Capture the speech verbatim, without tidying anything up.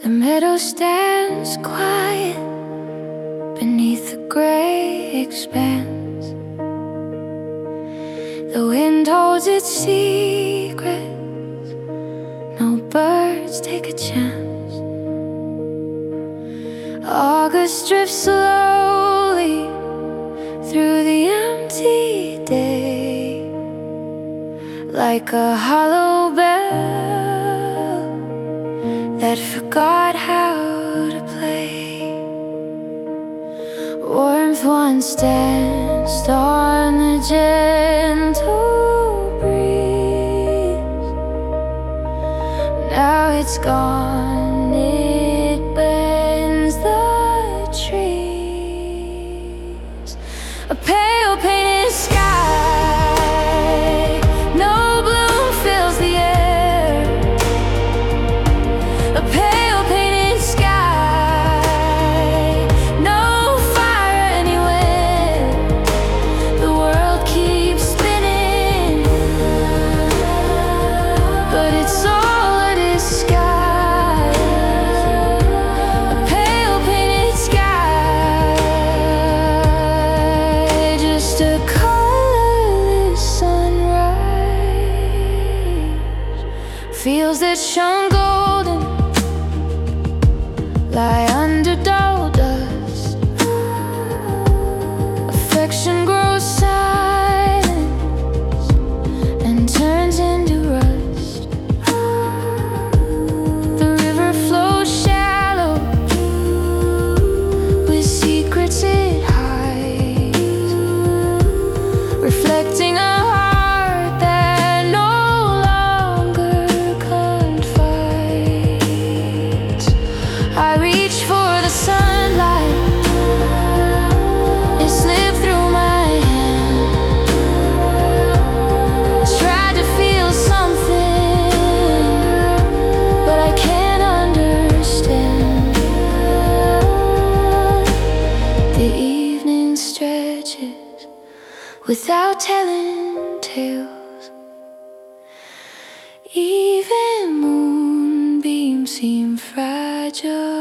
The meadow stands quiet beneath the gray expanse. The wind holds its secrets, no birds take a chance. August drifts slowly through the empty day, like a hollow bell that forgot how to play. Warmth once danced on the gentle breeze. Now it's gone, it bends the trees. A pale painted sky, no bloom fills the air. A pale painted sky, no fire anywhere. The world keeps spinning, but it's all a disguise. A pale painted sky, just a colorless sunrise. Fields that shone golden lie under dull dust. Affection grows silence and turns into rust. The river flows shallow with secrets it hides, reflecting a heart that no longer confides. I reach for the sunlight, it slipped through my hand. Tried to feel something, but I can't understand. The evening stretches without telling tales. Even moonbeams seem fragile.